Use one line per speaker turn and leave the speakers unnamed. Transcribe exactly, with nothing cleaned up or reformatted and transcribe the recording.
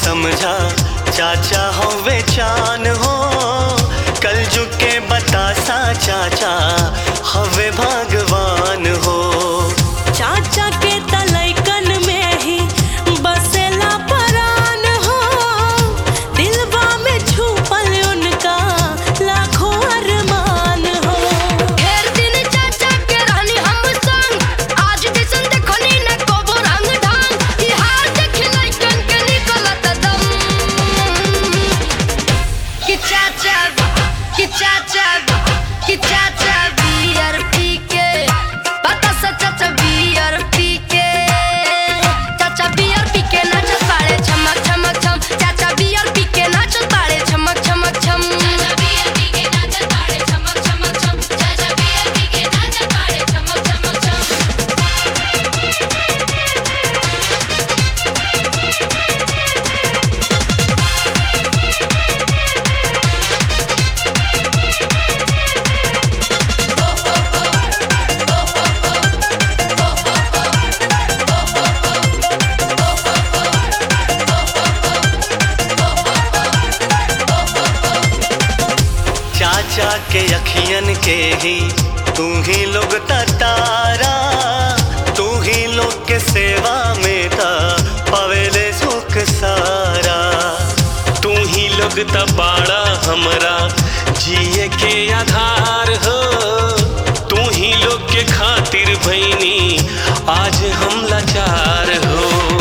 समझा चाचा हो वे चान हो, कल जुके बतासा चाचा हवे भगवान हो।
चाचा के तलैकन में ही बसेला परान हो, दिलवा में छुपल उनका लाखों अरमान हो।
ढेर दिन चाचा के रहनी हम संग, आज दिसन देखनी न कोबो रंग ढंग, ई हार देख लइकन के निकलत दम। कि चाचा कि चाचा कि चाचा बियर पी के, पता सा चाचा बियर पी के, चाचा बियर पी के नाचत बाड़े छमक छमक छम, चाचा बियर पी के नाचत बाड़े छमक छमक छम, चाचा बियर पी के नाचत बाड़े छमक छमक छम, चाचा बियर पी के नाचत बाड़े छमक छमक छम।
चाचा के अखियन के ही तू ही लोग तारा, तू ही लोग के सेवा में ता पवेले सुख सारा। तू ही लोग तबाड़ा हमरा जिए के आधार हो, तू ही लोग के खातिर भईनी आज हम लाचार हो।